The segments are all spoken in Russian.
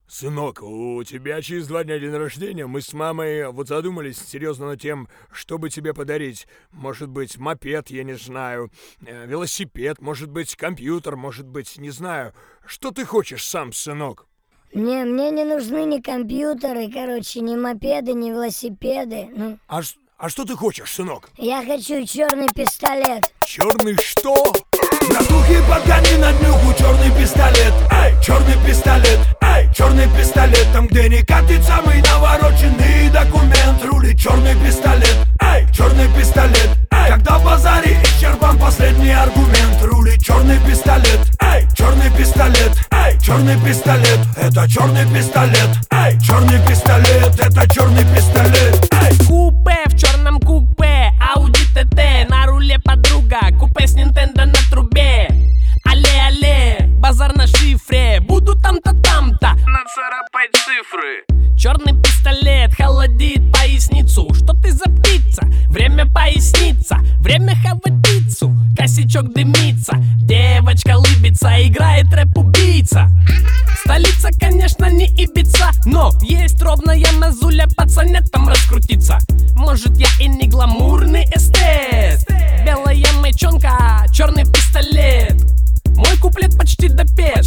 Сынок, у тебя через 2 дня день рождения. Мы с мамой вот задумались серьезно над тем, что бы тебе подарить. Может быть, мопед, я не знаю, велосипед, может быть, компьютер, может быть, не знаю. Что ты хочешь сам, сынок? Мне не нужны ни компьютеры, ни мопеды, ни велосипеды. А что ты хочешь, сынок? Я хочу черный пистолет. Черный что? Братухи, подгони на днюху черный пистолет. Эй, черный пистолет, эй, черный пистолет. Там, где не катит самый навороченный документ, рулит черный пистолет. Эй, черный пистолет, эй, когда в базаре исчерпан последний аргумент, рулит черный пистолет. Эй, черный пистолет, эй, черный пистолет. Это черный пистолет. Эй, черный пистолет, это черный пистолет. Эй. Купе в черном купе, Audi TT, на руле подруга, купе с Nintendo на трубе. Алле-алле, базар на шифре, буду там-то, там-то нацарапать цифры. Черный пистолет холодит поясницу. Что ты за птица? Время поясниться, время хавать пиццу. Косячок дымится, девочка лыбится, играет рэп-убийца. Столица, конечно, не Ибица, но есть ровная мазуля под сонетом раскрутиться. Может, я и не гламурный эстет. Белая мечонка, черный пистолет. Мой куплет почти допет.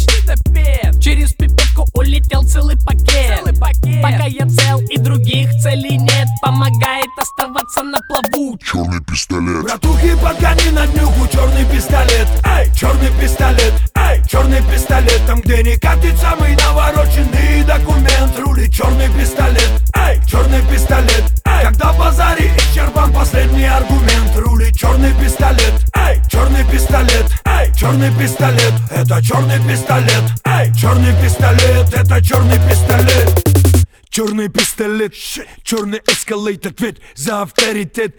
Через пипетку улетел целый пакет. Пока я цел и других целей нет, помогает оставаться на плаву черный пистолет. Братухи, подгони на днюху черный пистолет. Эй, черный пистолет, эй, черный пистолет. Там, где не катит самый навороченный документ, рулит черный пистолет. Эй, черный пистолет, эй, когда в базаре исчерпан последний аргумент, рулит черный пистолет. Эй, черный пистолет, эй, черный пистолет. Это черный пистолет. Эй, черный пистолет, это черный пистолет. Черный пистолет, черный эскалейт, ответ за авторитет.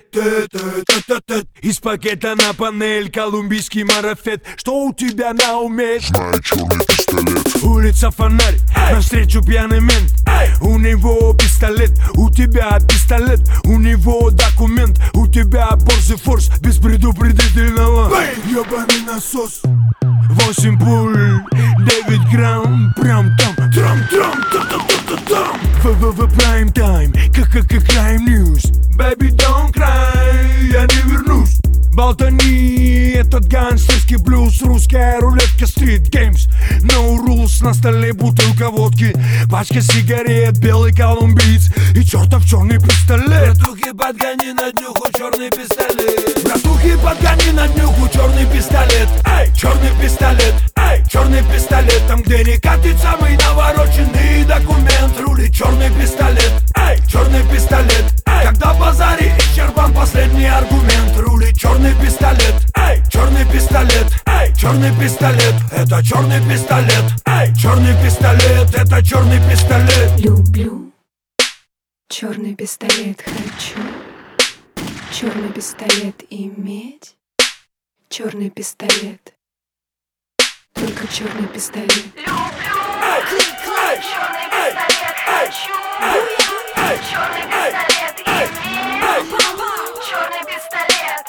Из пакета на панель колумбийский марафет. Что у тебя на уме? Знаю черный пистолет. Улица фонарь, навстречу пьяный мент. У него пистолет, у тебя пистолет. У него документ, у тебя Порше Форс без предупредительного. Ёбаный насос. 8 пуль, 9 грамм, прям там, трам-трам-там-там-там-там. В прайм тайм, крайм ньюс. Baby, don't cry, я не вернусь. Болтани, этот гангстерский блюз. Русская рулетка, стрит геймс. No rules, на столе бутылка водки, пачка сигарет, белый колумбиец и чертов черный пистолет. Братухи, подгони на днюху черный пистолет. Братухи, подгони на днюху черный пистолет. Эй, черный пистолет, эй, черный пистолет. Там, где не катит самый навороченный документ, рулит черный пистолет. Эй, черный пистолет, эй, когда в базаре исчерпан последний аргумент, рулит черный пистолет. Эй, черный пистолет, эй, черный пистолет. Это черный пистолет. Эй, черный пистолет, это черный пистолет. Люблю черный пистолет, хочу черный пистолет иметь. Черный пистолет, только черный пистолет. Люблю черный пистолет, хочу черный пистолет иметь. Черный пистолет.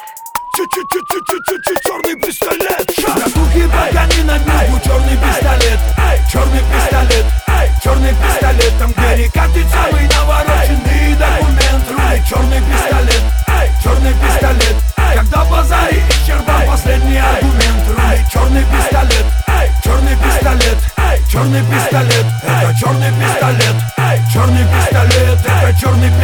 Черный пистолет. Братухи, подгони на днюху черный пистолет. Эй, черный пистолет, эй, черный пистолет. Там, где не катит самый навороченный документ, рулит черный пистолет. Эй, черный пистолет. Когда в базаре исчерпан последний аргумент, рулит черный пистолет. Эй, черный пистолет. Эй, черный пистолет. Это черный пистолет. Эй, черный пистолет. Это черный